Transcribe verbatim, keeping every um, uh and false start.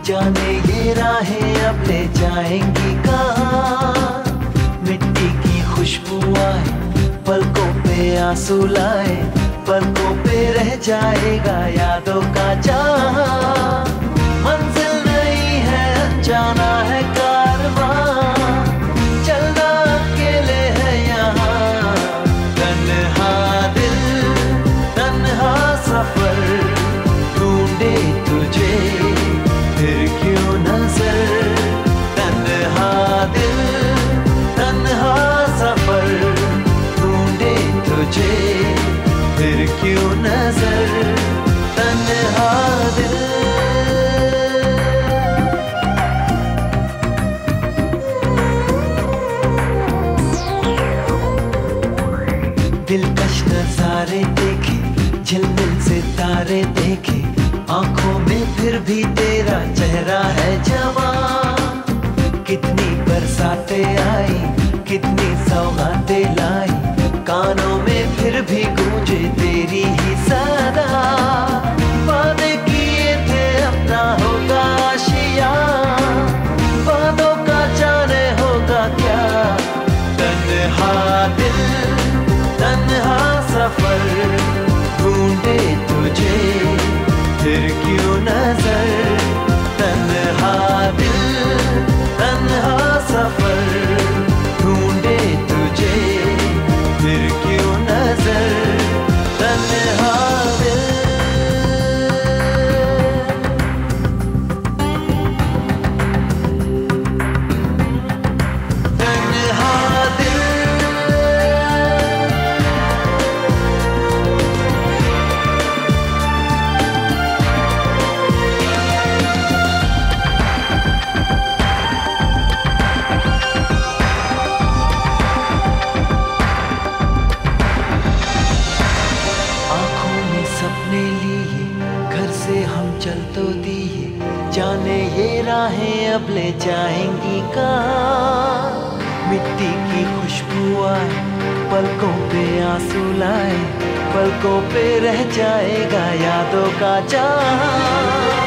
जाने ये राहें अब ले जाएंगी कहाँ। मिट्टी की खुशबू आए, पलकों पे आंसू लाए, पलकों पे रह जाएगा यादों का जहां। मंजिल नहीं है अनजाना है कारवां, चलना अकेले है यहाँ। तन्हा दिल तन्हा सफर, ढूंढे तुझे फिर क्यों नजर। तन्हा दिल तन्हा सफर, ढूंढे तुझे फिर क्यों नजर। तन्हा दिल दिलकश नजारे देखे, झिलमिल सितारे देखे, आंखों में फिर भी तेरा चेहरा है जवां। कितनी बरसातें आई, कितनी सौगातें लाई, कानों में फिर भी गूंजे तेरी ही सदा। वादे किए थे अपना होगा आशिया, वादों का जाने होगा क्या। तन्हा दिल तन्हा सफर, ढूंढे तुझे फिर क्यों नजर। तन्हा दिल तन्हा सफर, ढूंढे तुझे फिर क्यों नजर। तन्हा दिल तन्हा दिल सपने लिए घर से हम चल तो दिए, जाने ये राहें अब ले जाएंगी कहाँ। मिट्टी की खुशबू आए, पलकों पे आंसू लाए, पलकों पे रह जाएगा यादों का जहां।